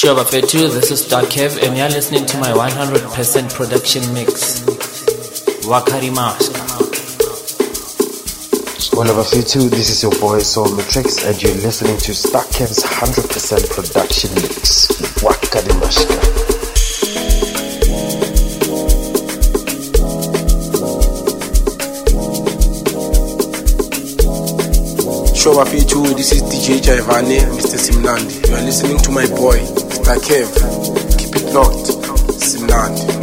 Sure, Bafetu, this is Dark Kev, and you're listening to my 100% production mix. Wakari Mask. Well, Bafetu, this is your boy Soul Matrix, and you're listening to Dark Kev's 100% production mix. Wakari Mask. Show Bafetu, this is DJ Jaivane, Mr. Simnandi. You are listening to my boy, Mr. Kev. Keep it locked, Simnandi.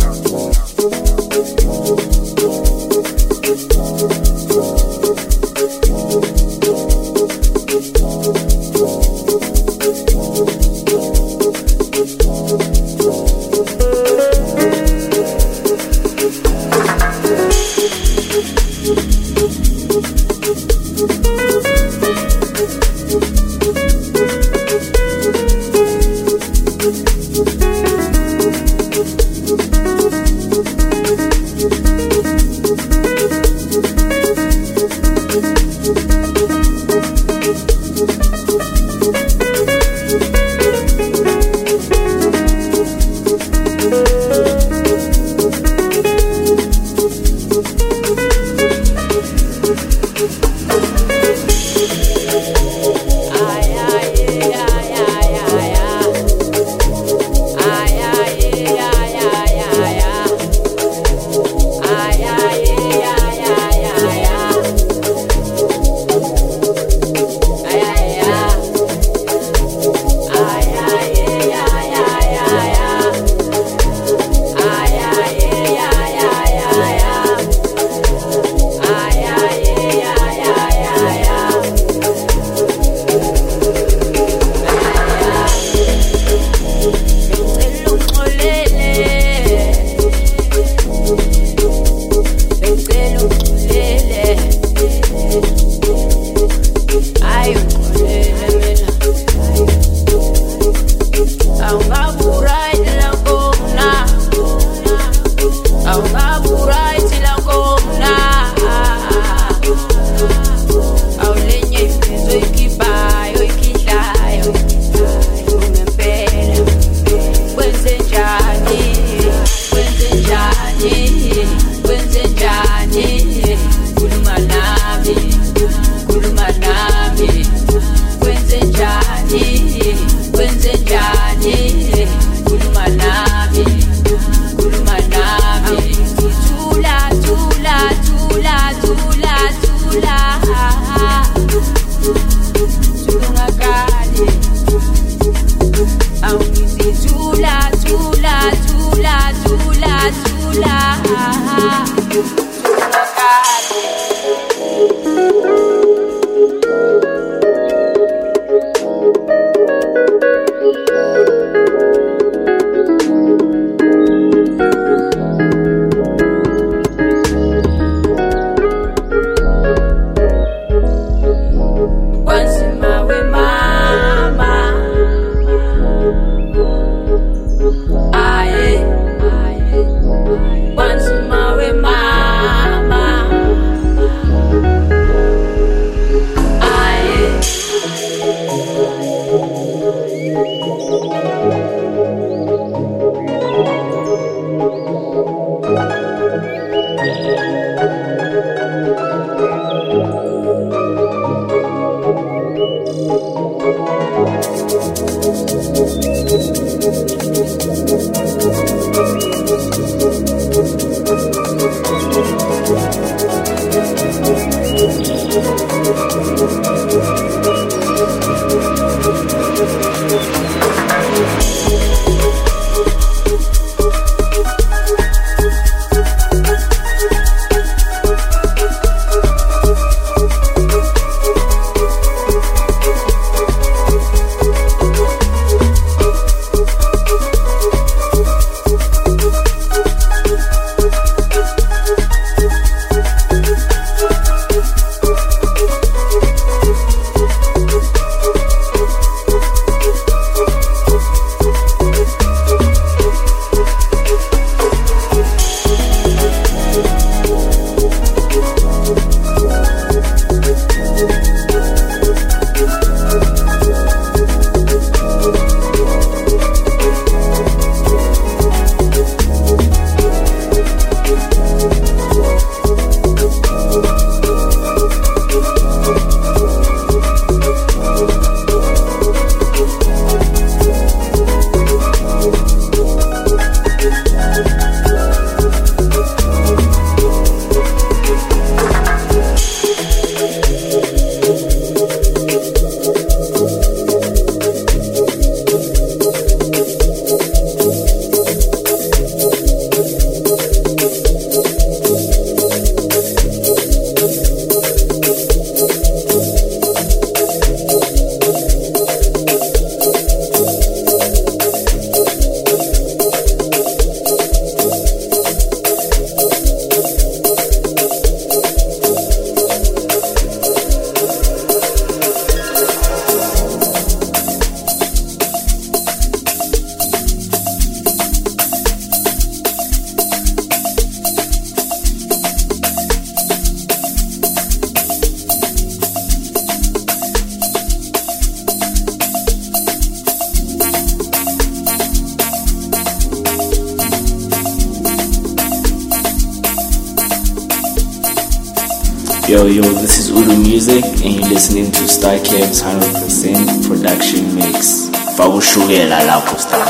Yo, this is Udo Music, and you're listening to Star Kev's 100% production mix. Fakushukela lapho Star.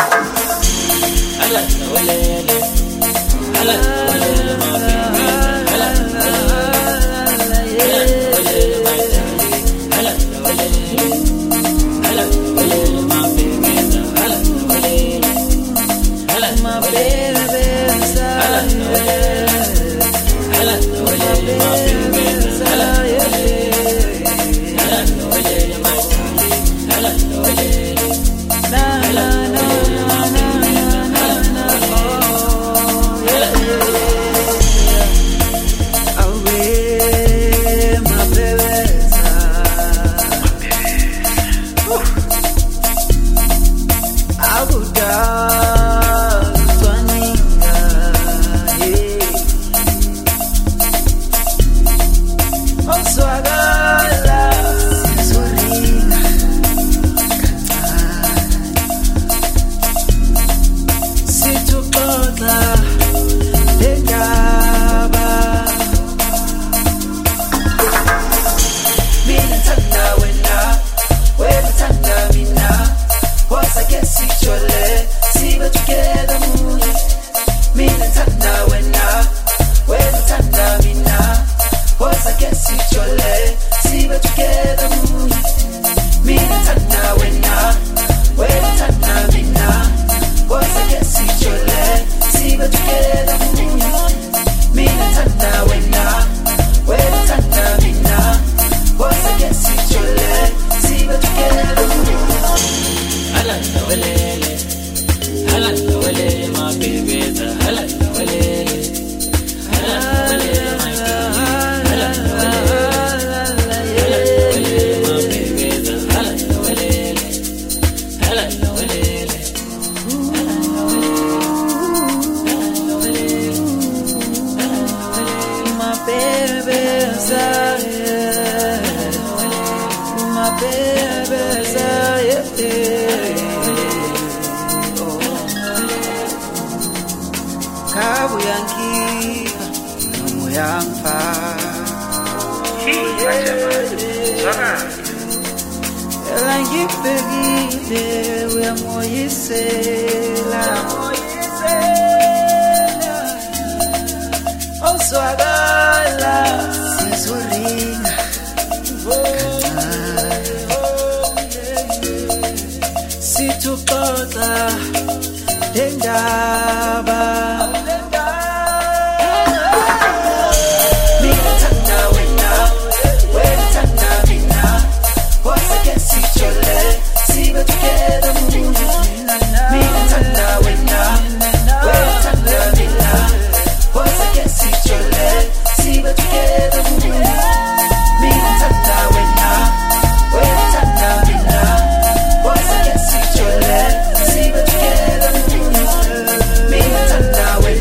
When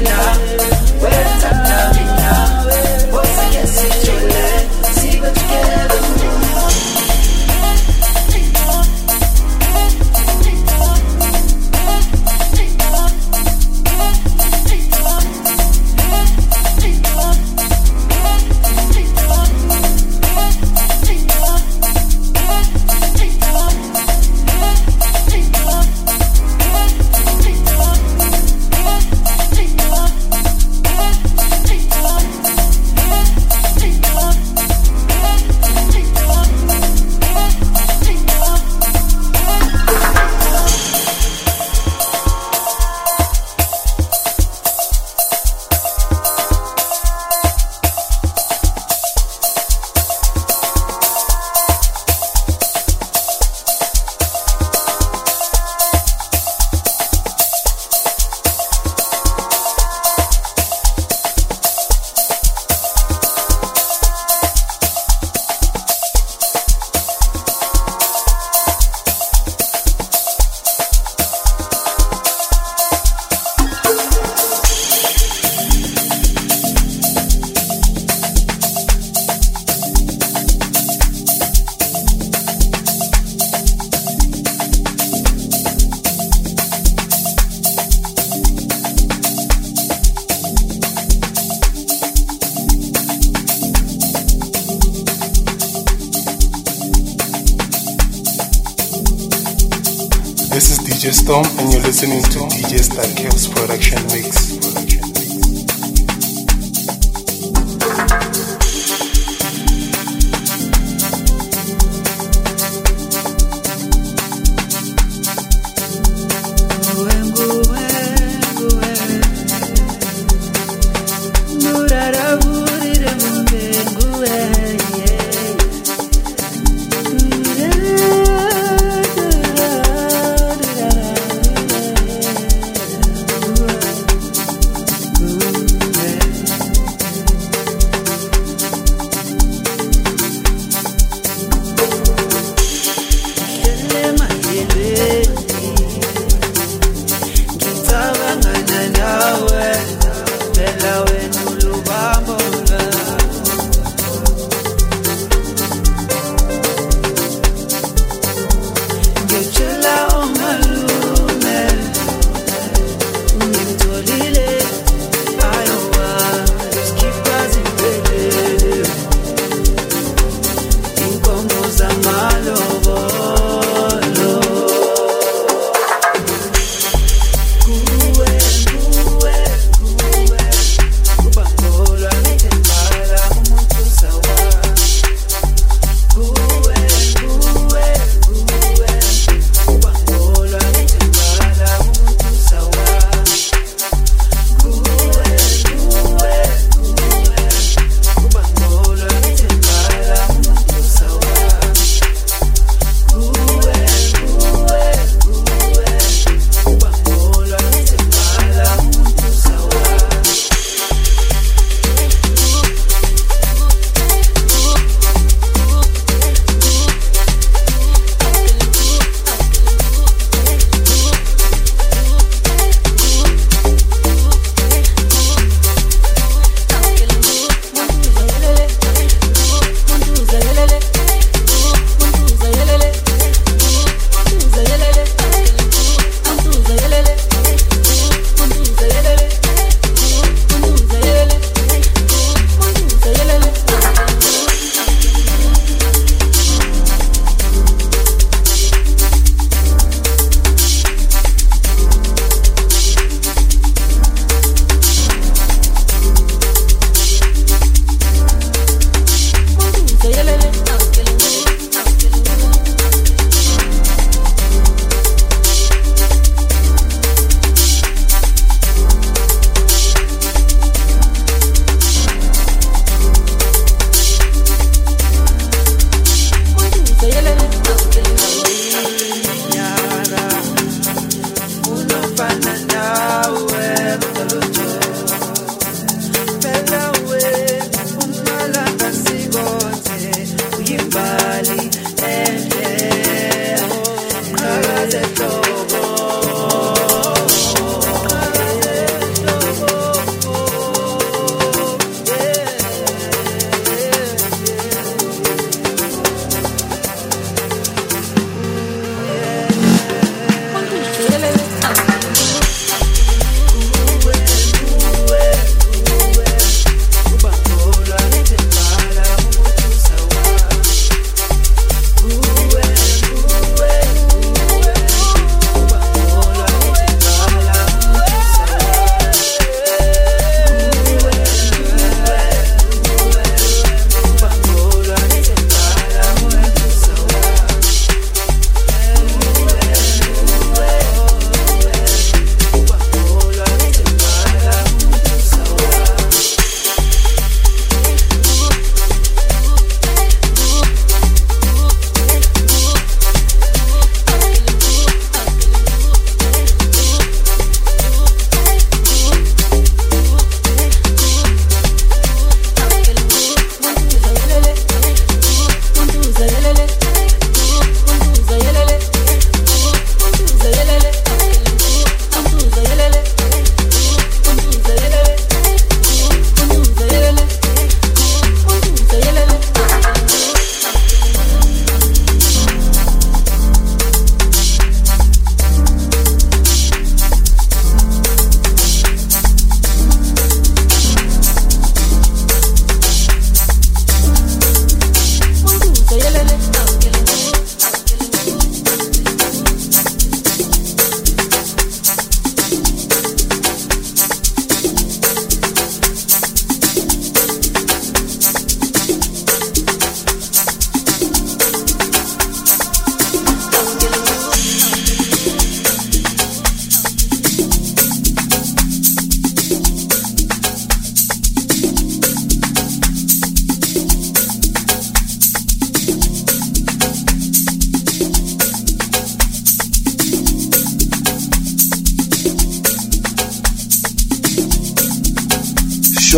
This is DJ Storm and you're listening to DJ Starkev's production mix.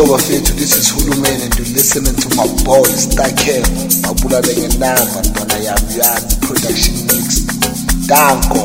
Show Fethu, this is Huluman and you're listening to my boy Starkev. Mabula Lengenamba, Dona Yamyani production mix. Danko.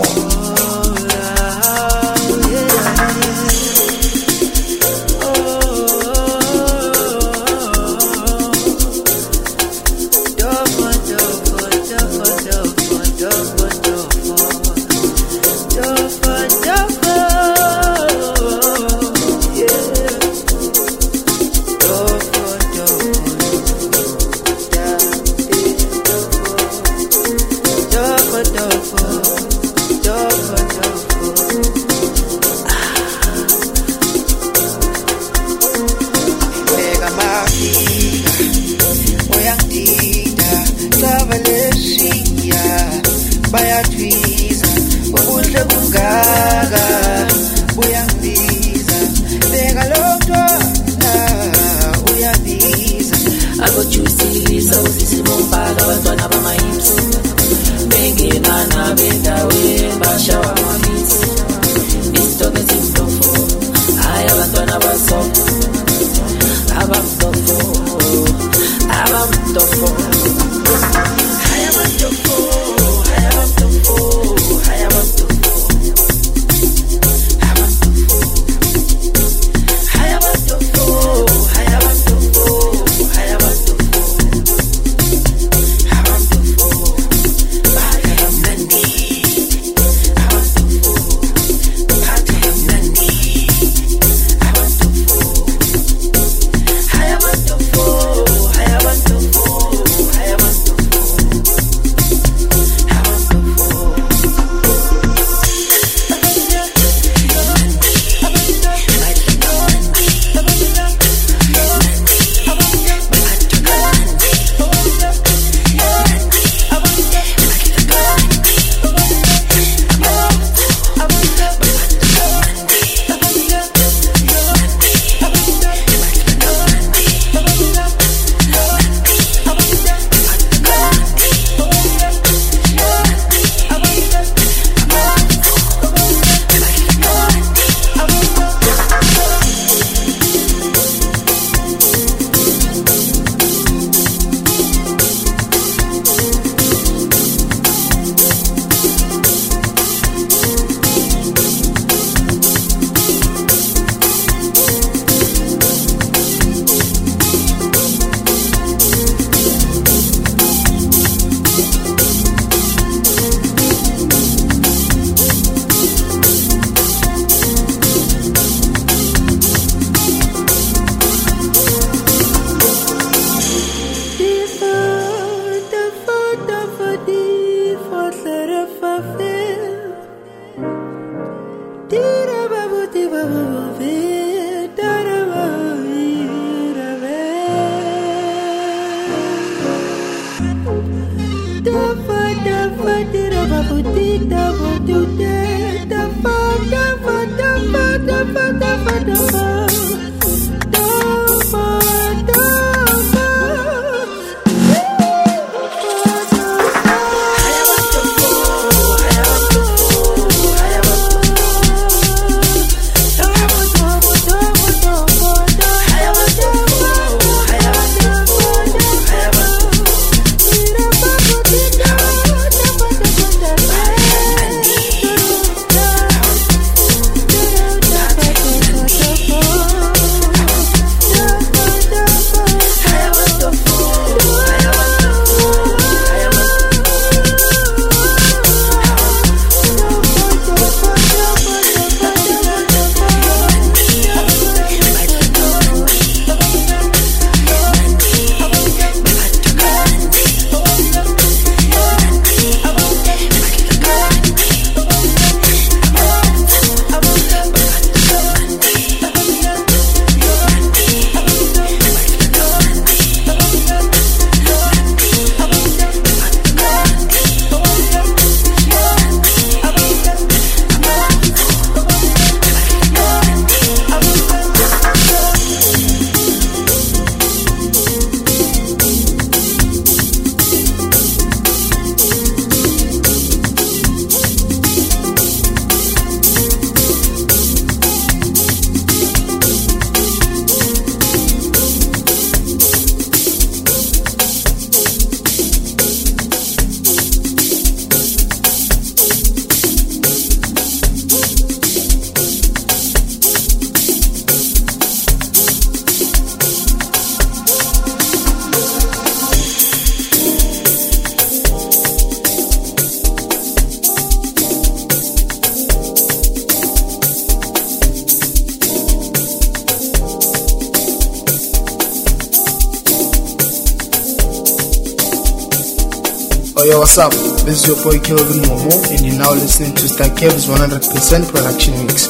Yo, what's up? This is your boy Kelvin Momo, and you're now listening to Star Kev's 100% production mix.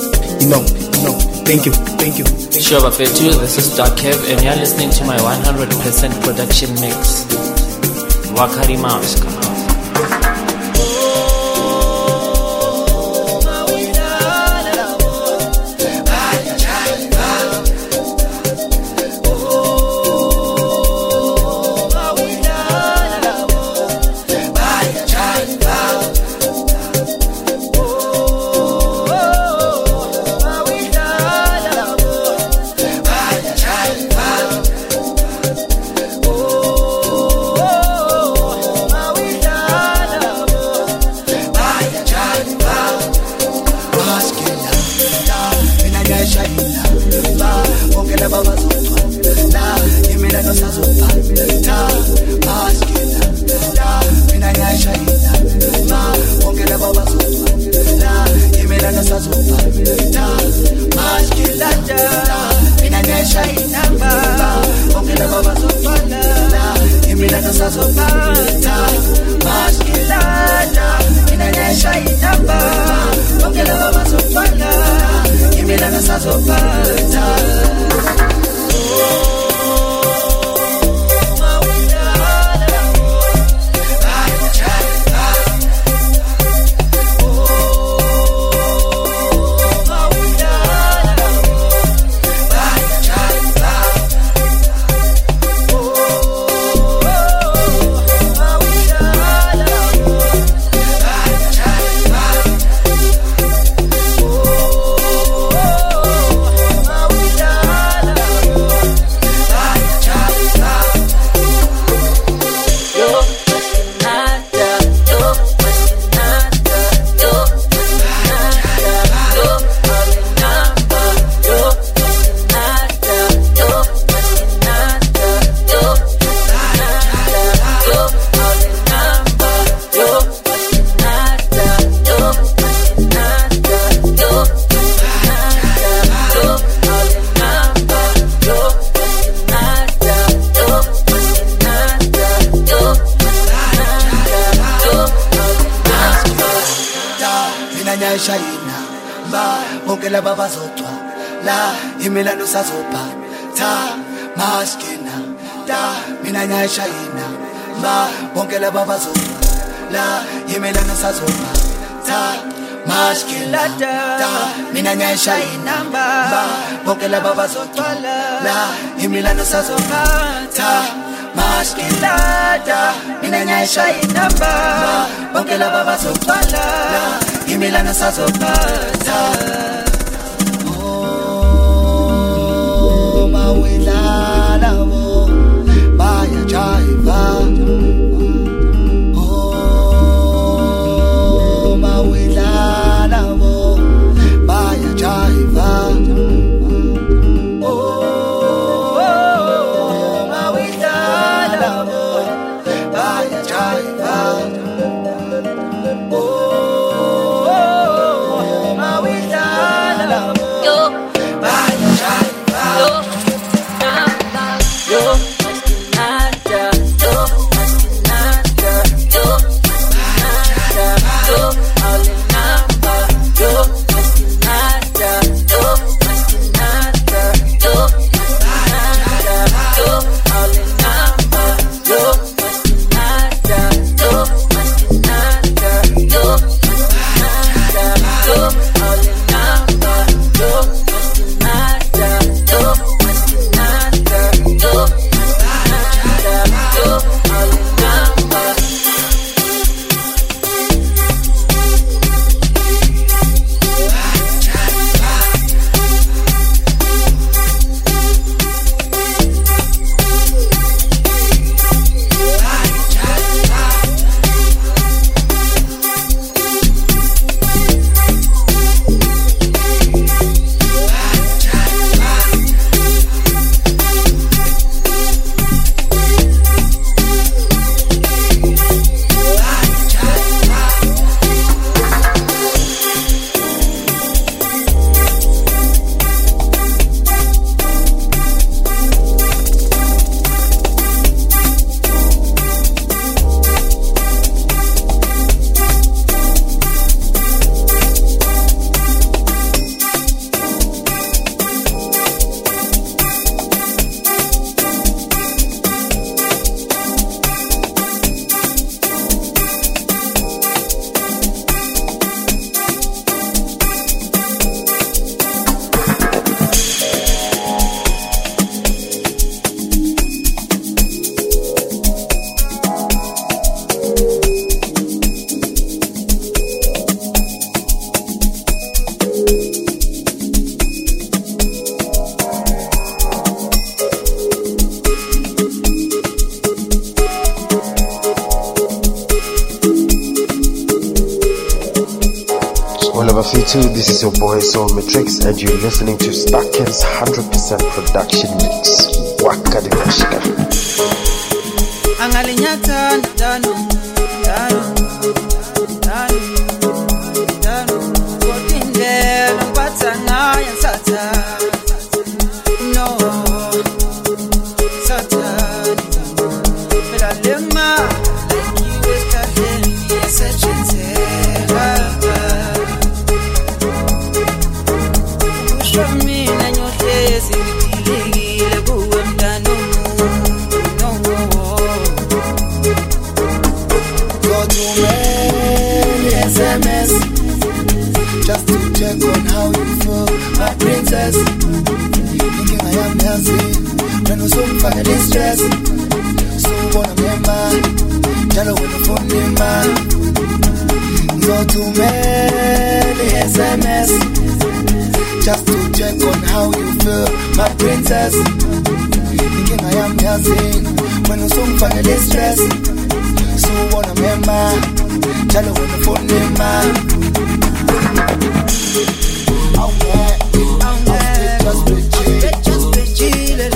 Thank you. Sure, Bafetu, this is Star Kev, and you're listening to my 100% production mix. Wakari Mouse, come on. Yo, Hola Bafito, this is your boy Soul Matrix and you're listening to Starkev's 100% production mix. Waka de Kashka. Angalinyata dano Kotinde Lampatanga Yansata No Satan Melalema like you was telling me such and show me and your face in the go and no go to me SMS just to check on how you feel, my princess. Thinking I am healthy, when you so find distress. So wanna remember, tell her when the phone in man. Go to me SMS just to check on how you feel, my princess. Thinking I am healthy, when you so find distress. So wanna remember, tell her when the phone in man. Just be chillin'.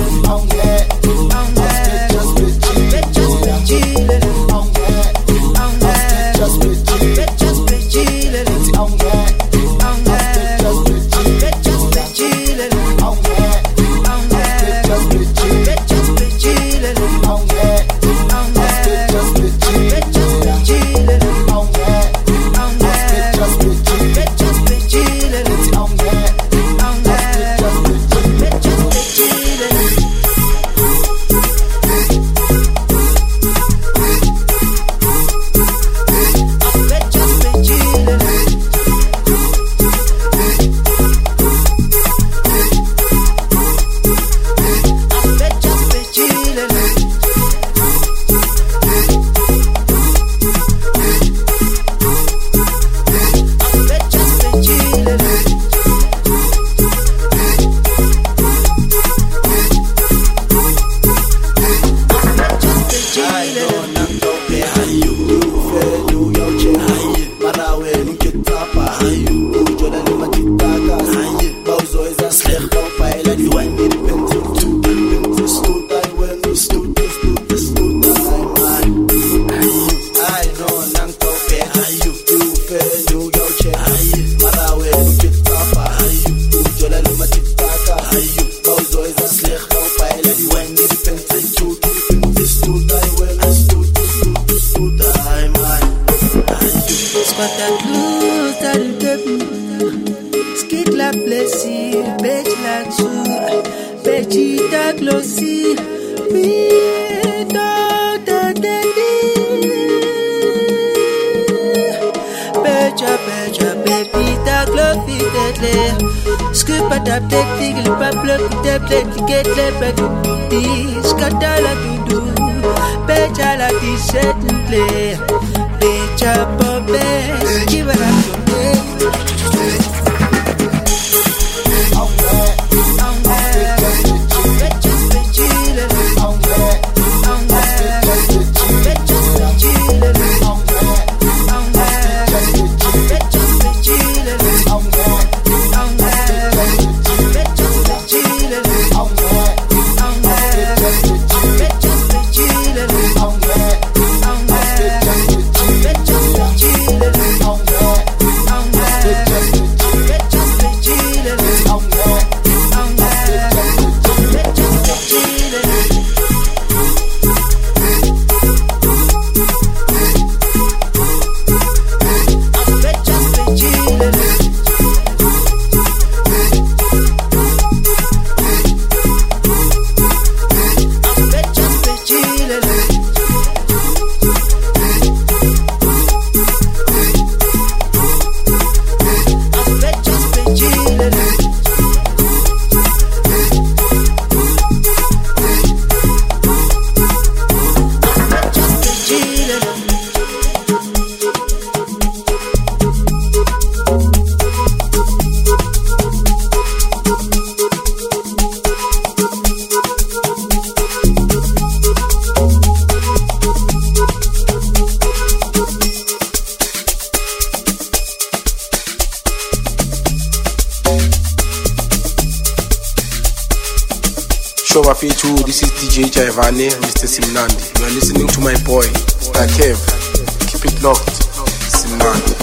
Shoba Fetu, this is DJ Jaivane, Mr. Simnandi. You are listening to my boy, Star Kev. Keep it locked, Simnandi.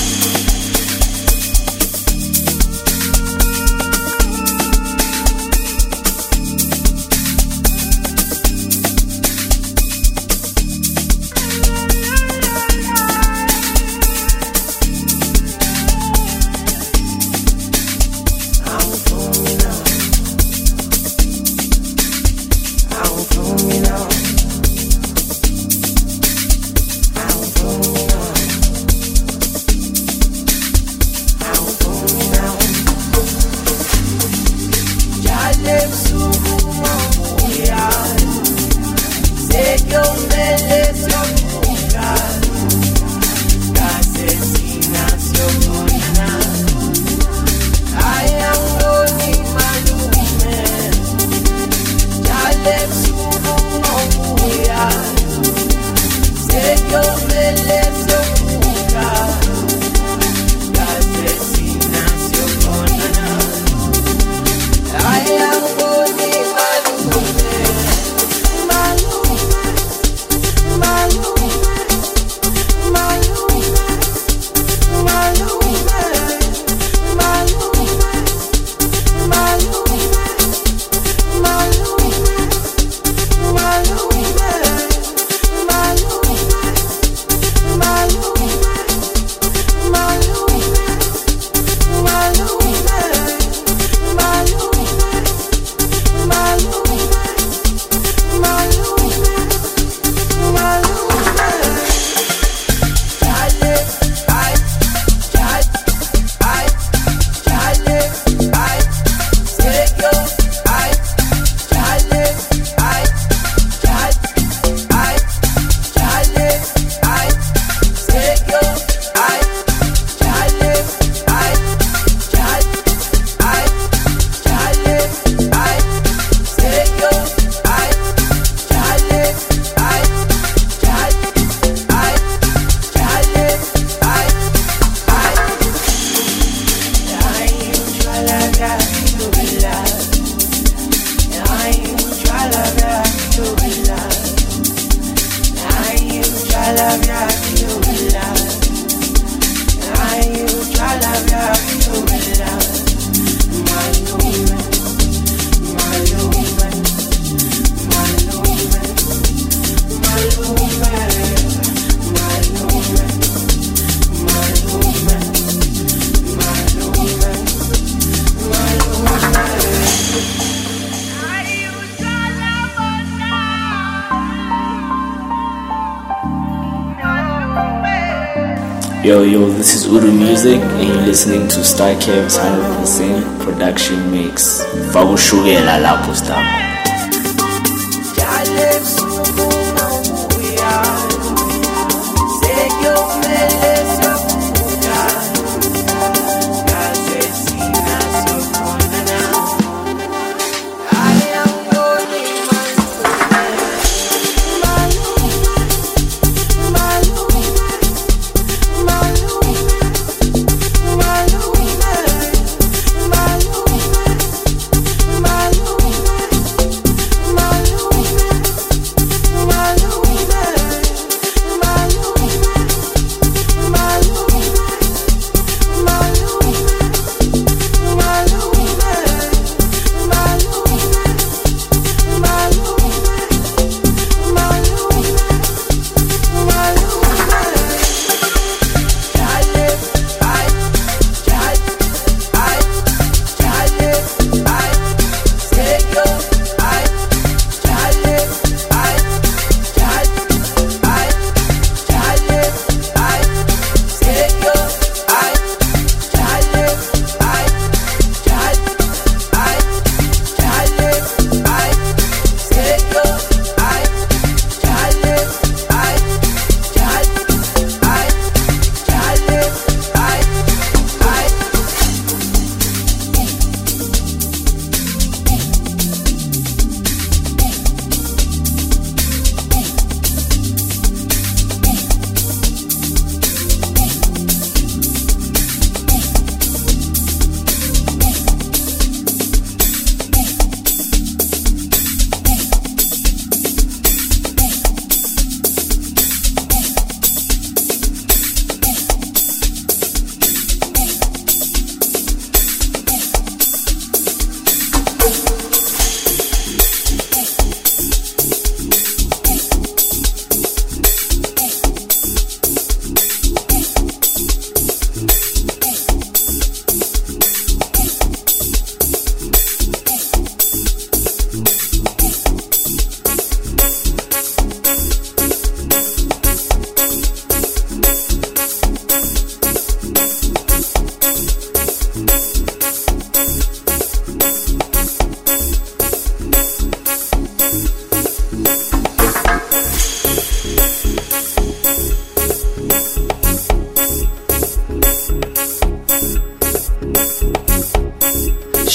Yo, this is Uru Music and you're listening to Star Kev's 100% production mix. Fakushukela lapho stop.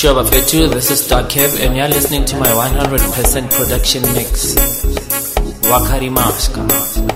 Sure Bafetu, this is Star Kev and you're listening to my 100% production mix. Wakari Maska.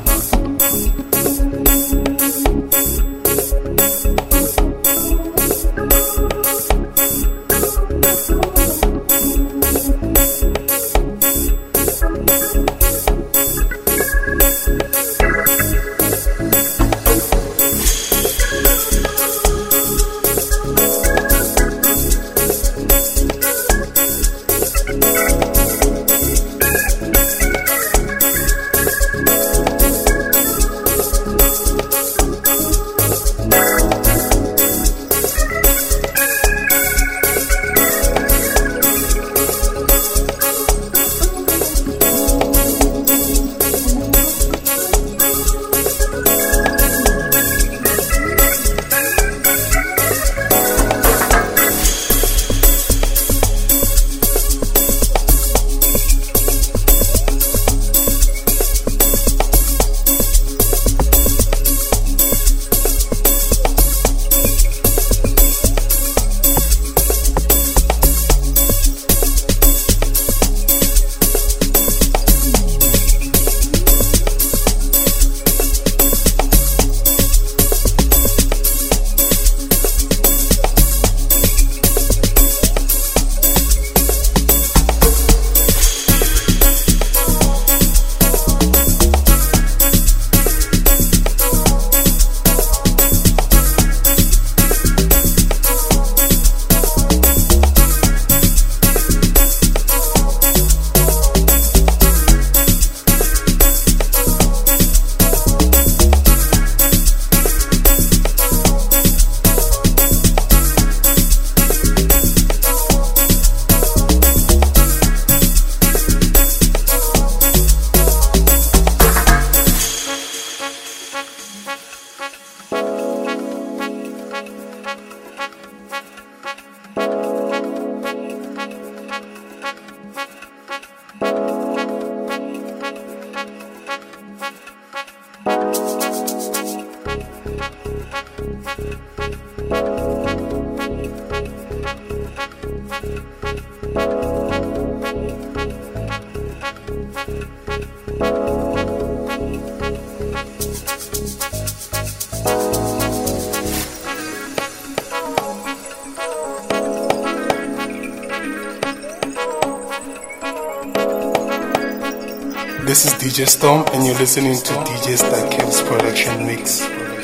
This is DJ Storm and you're listening to DJ Star Kev's production mix.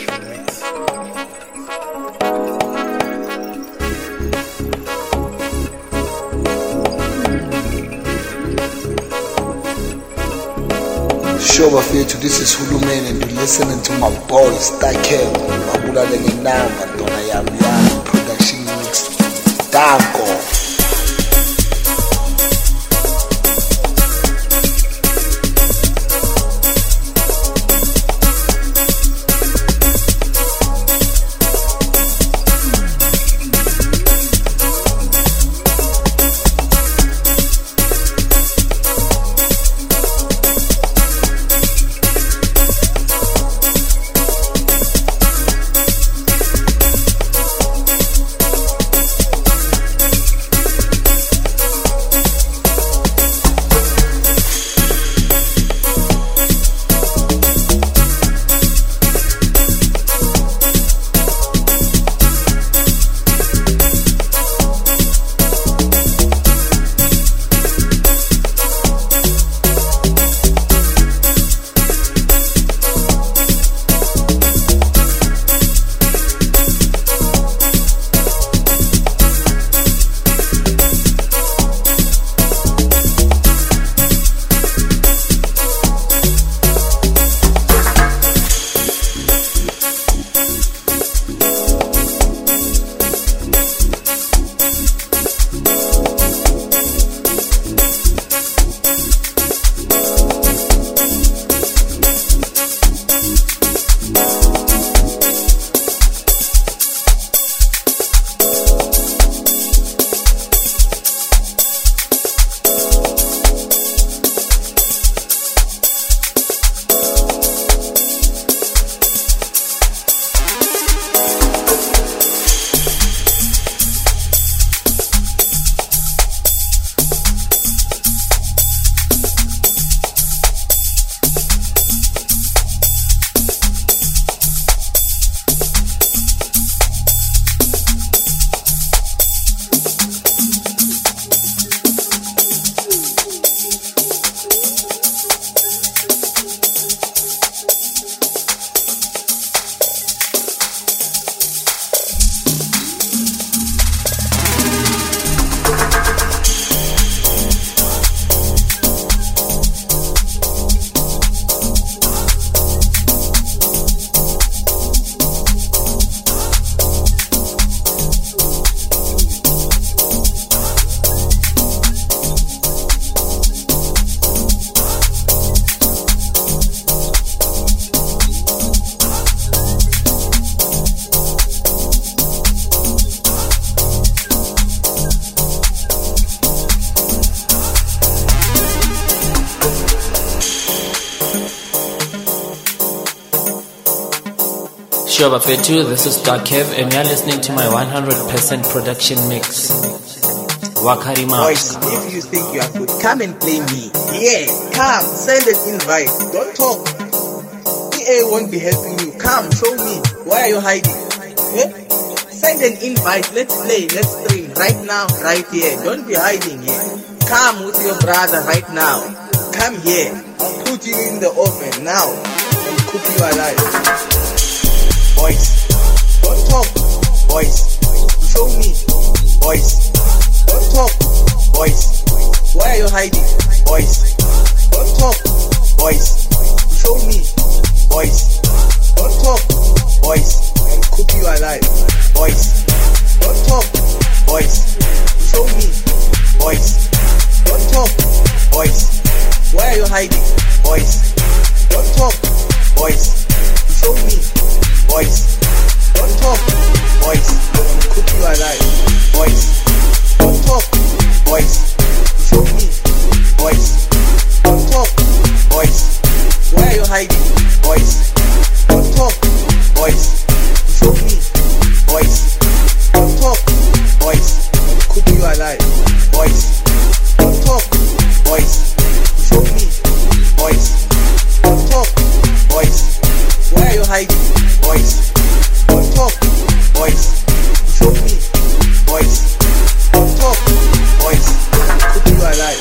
Sure Bafetu, this is Hulu Man and you're listening to my boy Star Kev. Mabula Lengenamba, Dona Yamya, production mix. Danko. Sure Bafetu, this is Dark Kev, and you're listening to my 100% production mix. Wakari Boys, if you think you are good, come and play me. Yeah, come, send an invite. Don't talk. EA won't be helping you. Come, show me. Why are you hiding? Yeah? Send an invite. Let's play. Let's stream right now, right here. Don't be hiding here. Come with your brother right now. Come here. I'll put you in the oven now and cook you alive. Boys, don't talk. Boys, show me. Boys, don't talk. Boys, why are you hiding? Boys, don't talk. Boys, show me. Boys, don't talk. Boys, and cook you alive. Boys, don't talk. Boys, show me. Boys, don't talk. Boys, why are you hiding? Boys, don't talk. Boys, show me. Boys, don't talk. Boys, and cook you alive. Boys, don't talk. Boys, show me. Boys, don't talk. Boys, why are you hiding? Boys, don't talk. Boys, show me. Boys, don't talk. Boys, and cook you alive. Boys, don't talk. Boys, show me. Boys, don't talk. Boys, why are you hiding? Boys, don't talk. Boys, show me. Boys, don't talk. Boys, and cook you alive.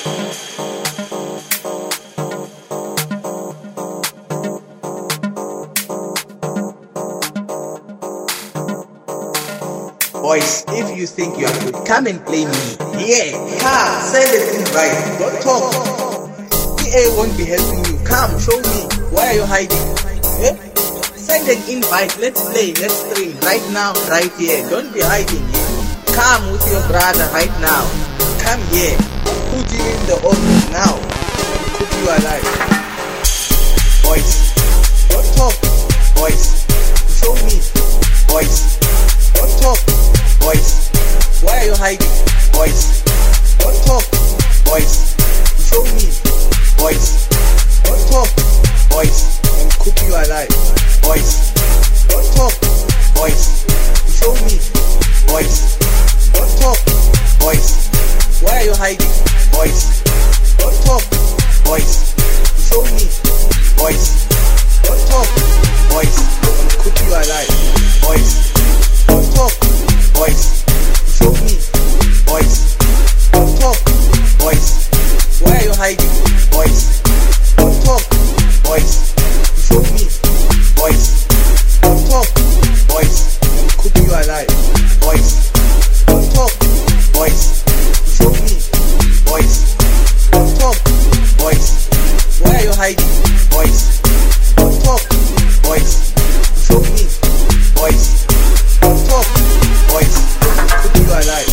Boys, if you think you are good, come and play me. Yeah, come, send an invite. Don't talk. EA won't be helping you. Come, show me. Why are you hiding? Yeah? Send an invite. Let's play. Let's stream right now, right here. Don't be hiding here. Come with your brother right now. Come here. I'll put you in the oven now and cook you alive. Boys, don't talk. Boys, show me. Boys, don't talk. Boys, why are you hiding? Boys, don't talk. Boys, show me. Boys, don't talk. Boys, and cook you alive. Boys, don't talk. Boys, show me. Boys, don't talk. Boys, why are you hiding? Boys, don't talk. Boys, show me. Boys, don't talk. Boys, and cook you alive. Boys, don't talk. Boys, show me. Boys, don't talk. Boys, why are you hiding? Boys, don't talk. Boys, show me. Boys, don't talk. Boys, and cook you alive. Boys, don't talk. Boys, show me. Boys, don't talk. Boys, why are you hiding? Boys, don't talk. Boys, show me. Boys, don't talk. Boys, and cook you alive.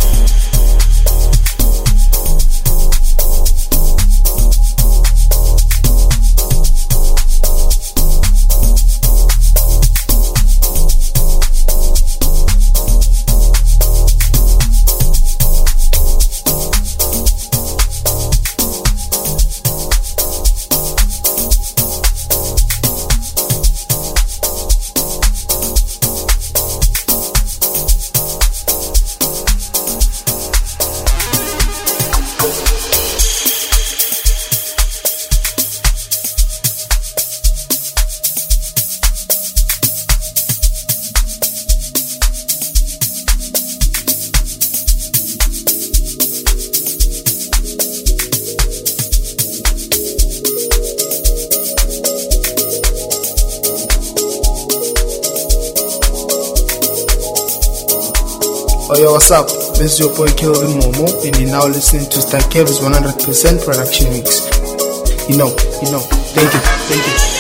Oh yo, what's up? This is your boy Kelvin Momo, and you're now listening to Star Kev's 100% production mix. You know, thank you.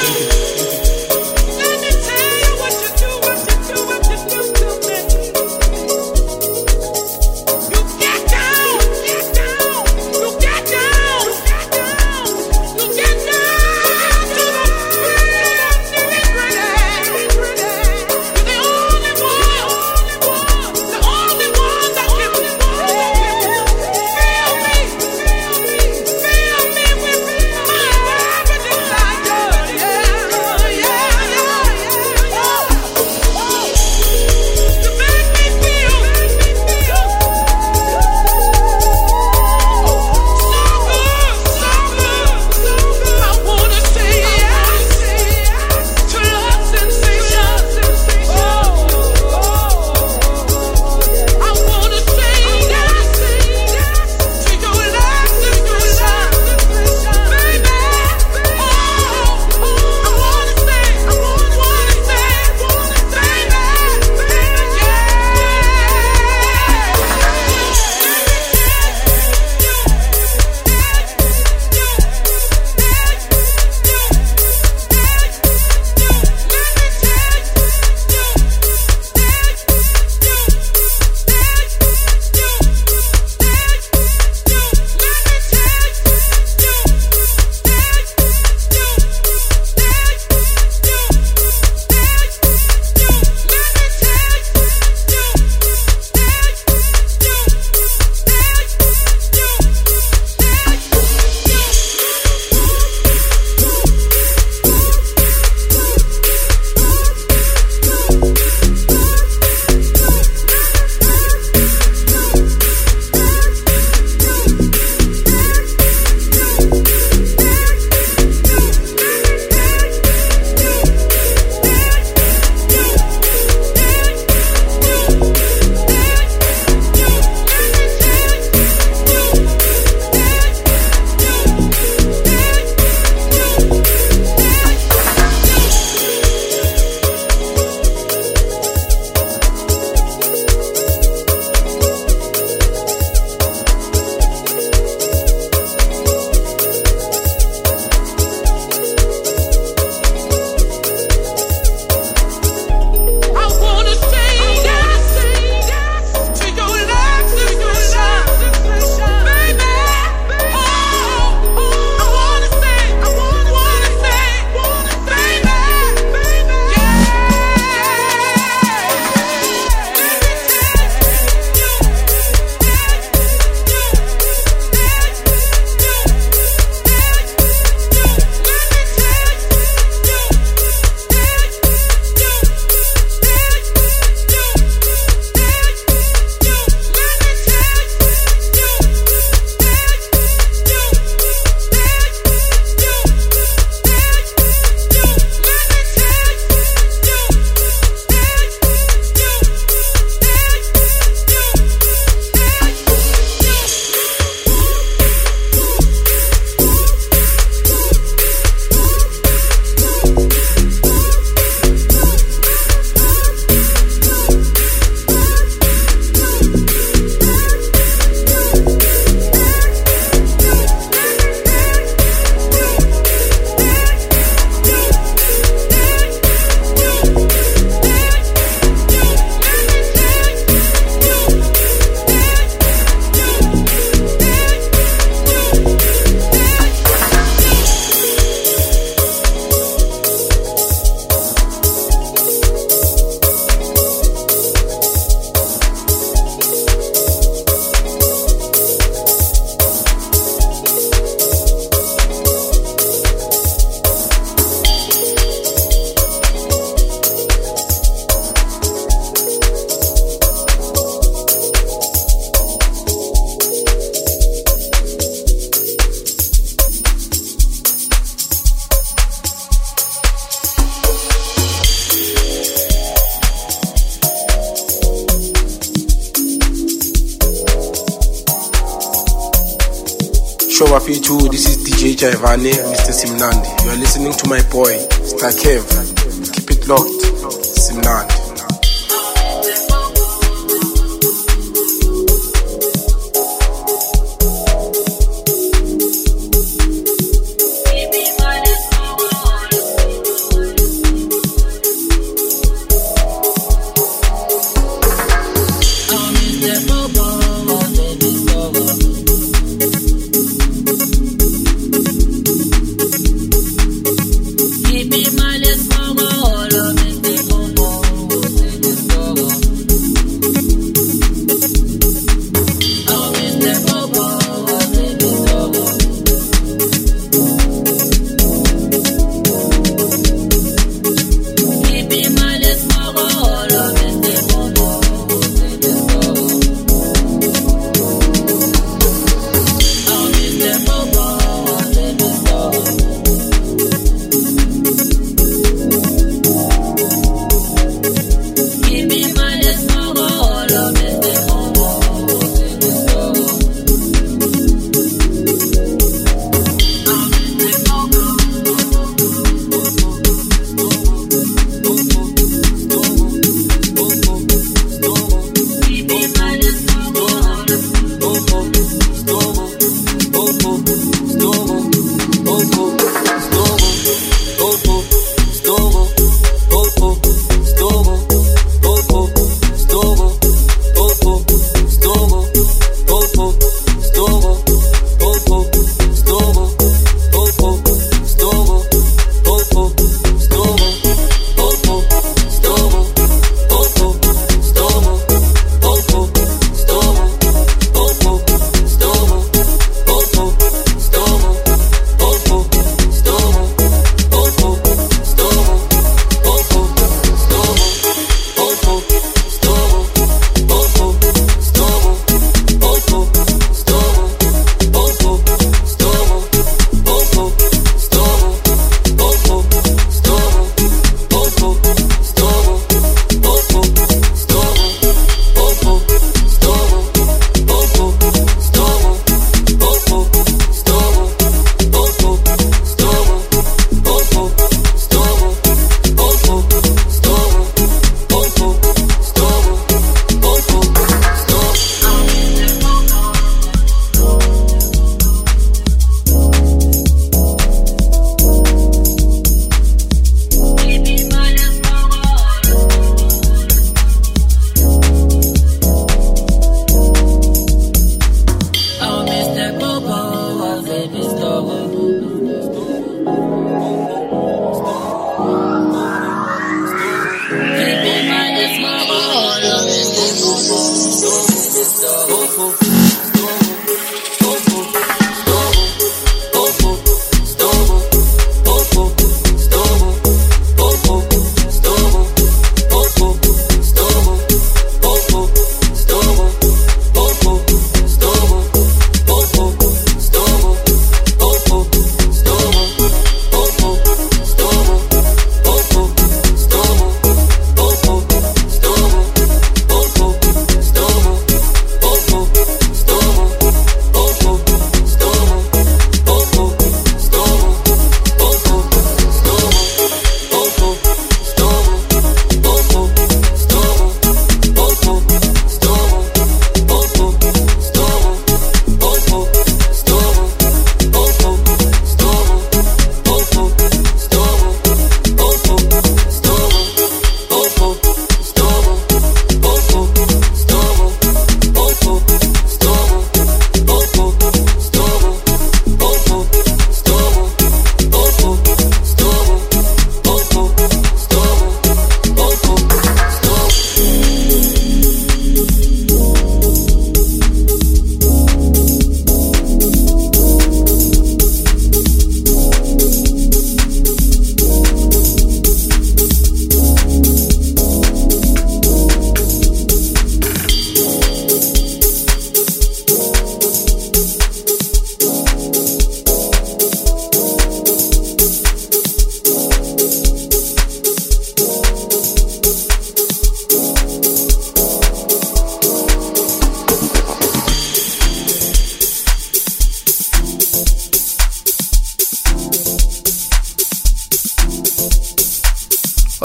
Shoba Fetu, this is DJ Jaivane, Mr. Simnandi. You are listening to my boy, Star Kev. Keep it locked, Simnandi.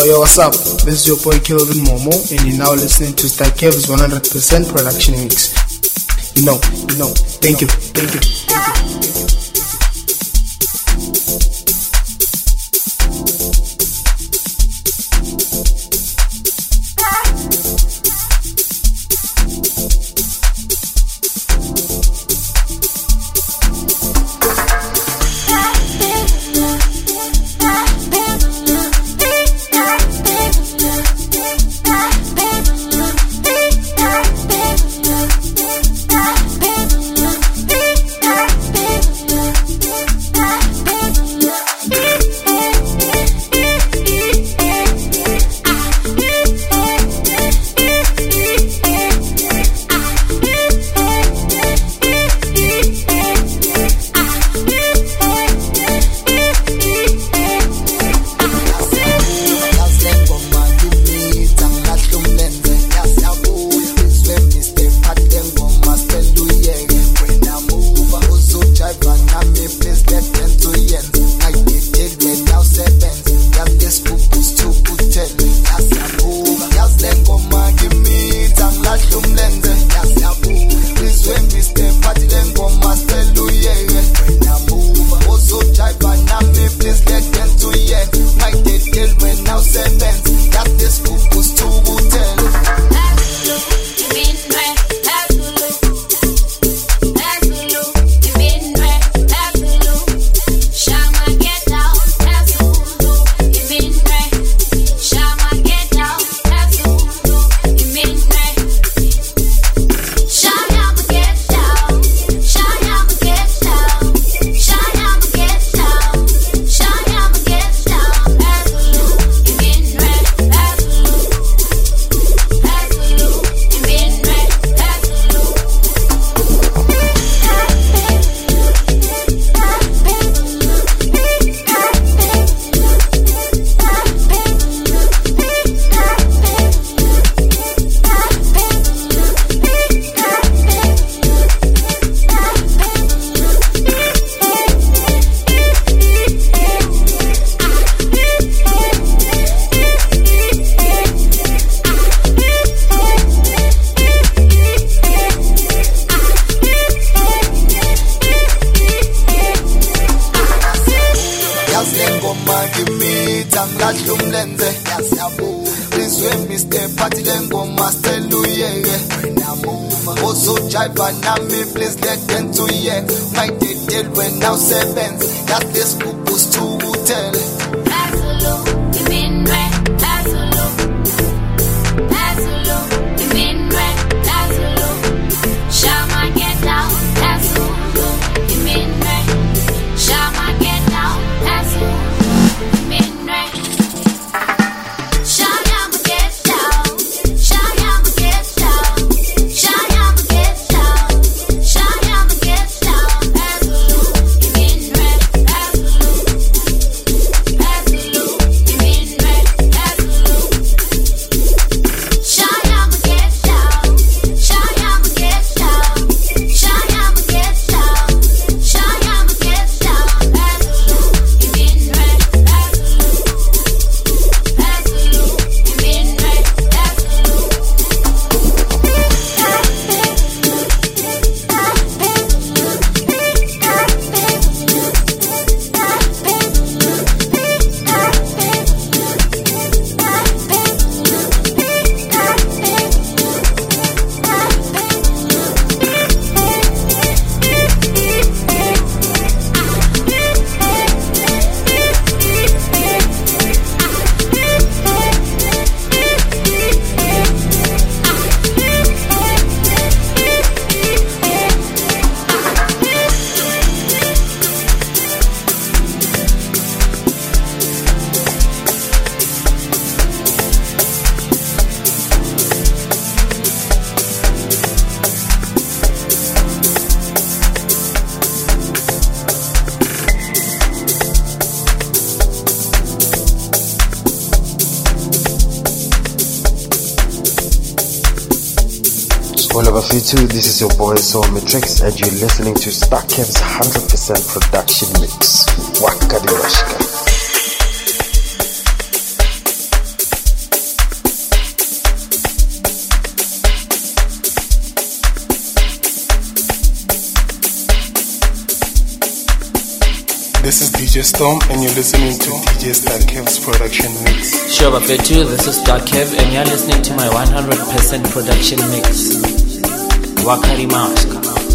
Yo, what's up? This is your boy Kelvin Momo, and you're now listening to Star Kev's 100% production mix. You know, thank you. All over F2, this is your boy Soul Matrix, and you're listening to Star Kev's 100% production mix. Waka di Washka. This is DJ Storm and you're listening to DJ Star Kev's production mix. Shoba Fetu, this is Star Kev and you're listening to my 100% production mix. Wakari Mask.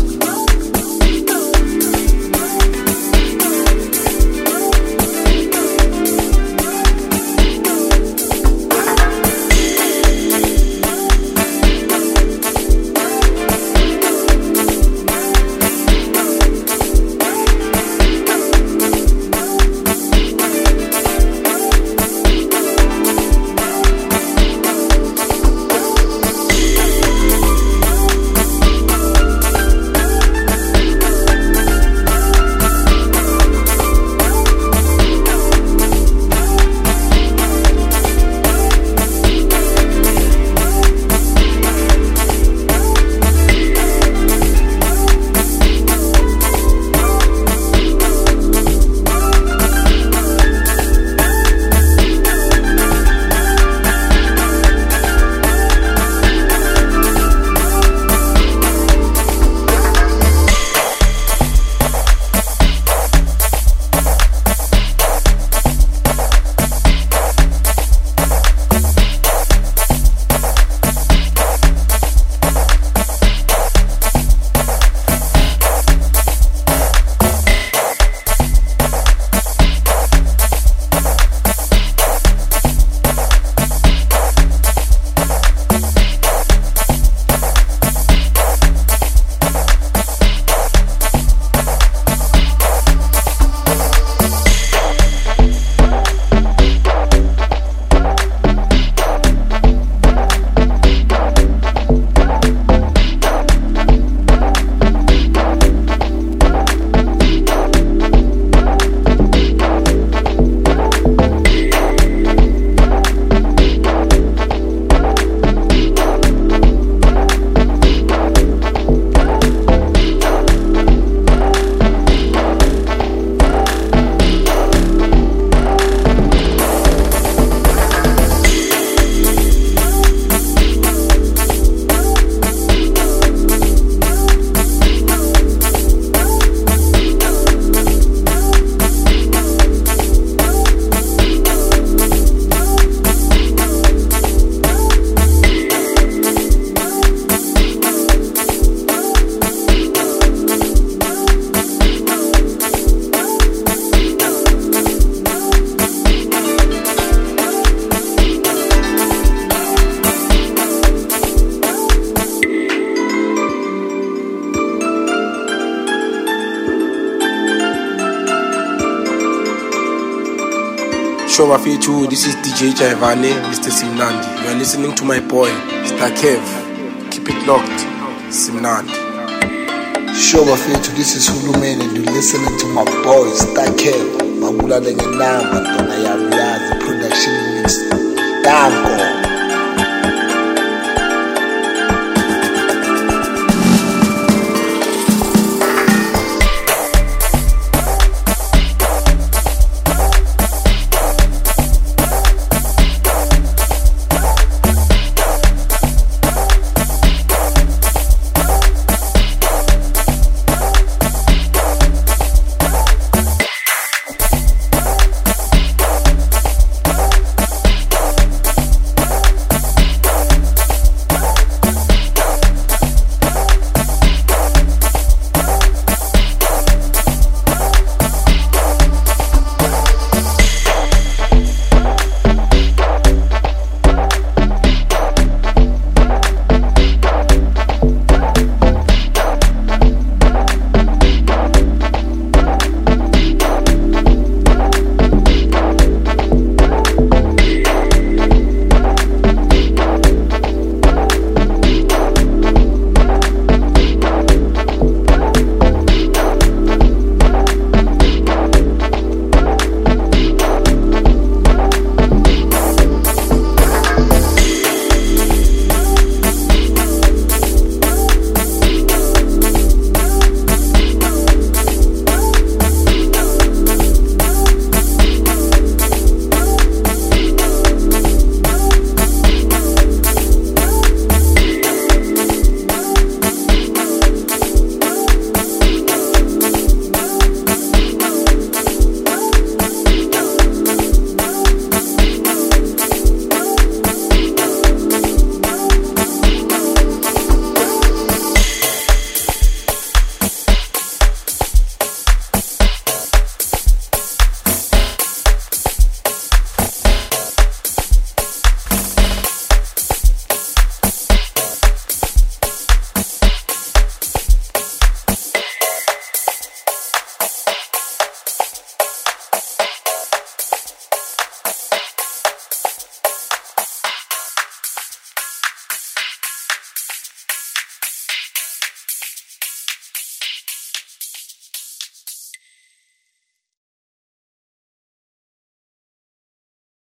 Shoba Fetu, this is DJ Jaivane, Mr. Simnandi. You are listening to my boy, Star Kev. Keep it locked, Simnandi. Shoba Fetu, this is Hulu Man and you're listening to my boy, Star Kev. Mabula Lengenamba, Tona Yaruyazi, production mix. Damn,